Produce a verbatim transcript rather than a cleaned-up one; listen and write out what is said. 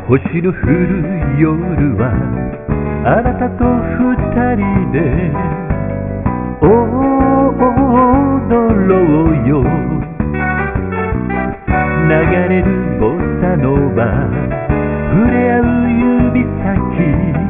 星の降る夜はあなたと二人で踊ろうよ。流れるボサノバ触れ合う指先